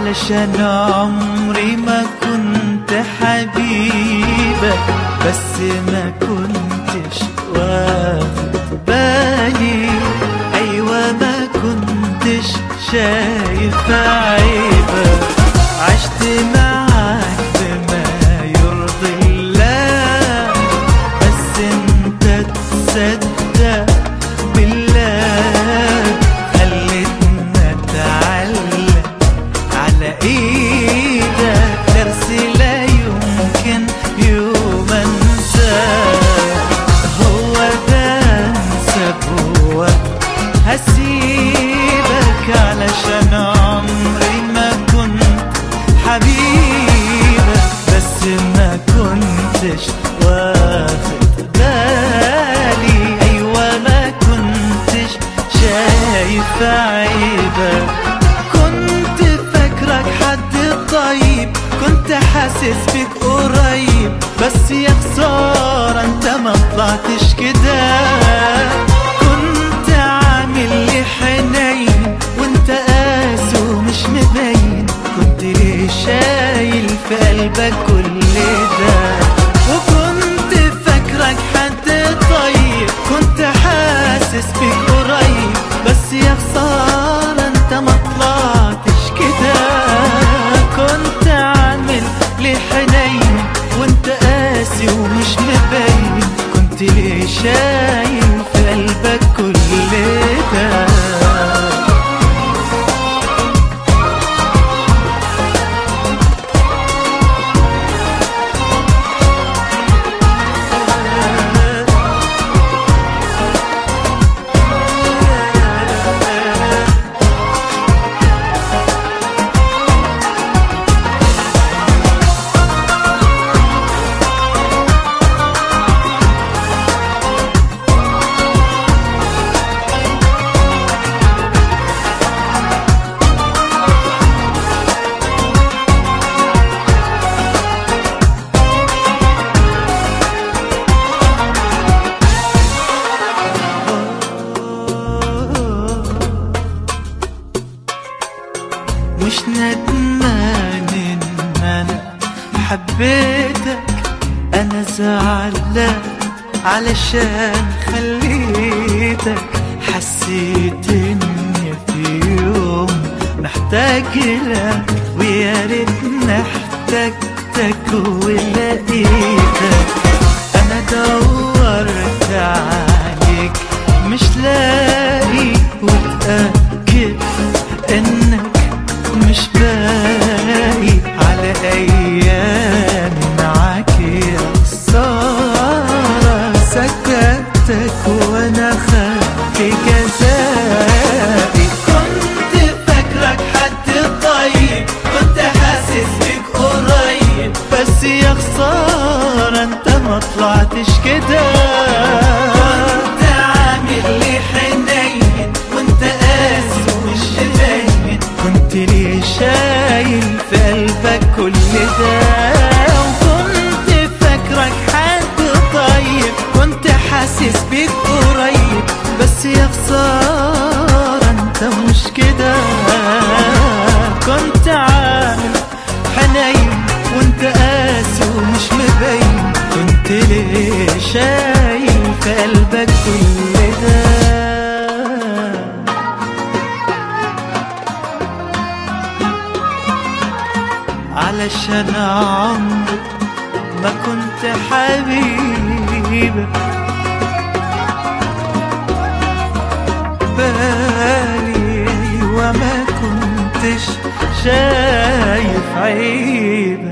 علشان عمري ما كنت حبيبك، بس ما كنتش واخد بالي. أيوة ما كنتش شايف عيبك، عشت معاك بما يرضي الله، بس انت تصدق بالله، خلتنا اتعلق على ايدك، درس لا يمكن يوم انساه. هو ده انسى هو هسيبك، علشان عمري ما كنت حبيبك، بس ما كنتش واخد بالي. ايوه ما كنتش شايف عيبك، كنت فاكرك حد طيب، كنت حاسس بيك قريب، بس يا خسارة انت ما طلعتش كده. كنت عامل لي حنين وانت قاسي ومش مبين، كنت ليه شايل في قلبك كل ده؟ وكنت فاكرك حد طيب، كنت حاسس بيك قريب، بس يا خسارة انت ما طلعتش كده. كنت عامل لي حنين وانت قاسي ومش مبين، كنت ليه شايل في قلبك كل ده؟ مش ندمان ان انا حبيتك، انا زعلان علشان خليتك. حسيت اني في يوم محتاج لك، ويا ريتني احتجتك ولقيتك. انا دورت عليك مش لاقي، واتأكد انك مش باقي على ايامي معاك يا خسارة. سكتك وانا خدت جزائي، كنت فاكرك حد طيب، كنت حاسس بيك قريب، بس يا خسارة انت ما طلعتش كده. كنت عامل لي حنين وانت قاسي ومش باين، كنت ليه شايل في قلبك كل ده؟ وكنت فاكرك حد طيب، كنت حاسس بيك قريب، بس يا خسارة انت مش كده. كنت عامل حنين وانت قاسي ومش مبين، كنت ليه شايل في قلبك كل ده؟ علشان عمري ما كنت حبيبك، بالي وما كنتش شايف عيبك.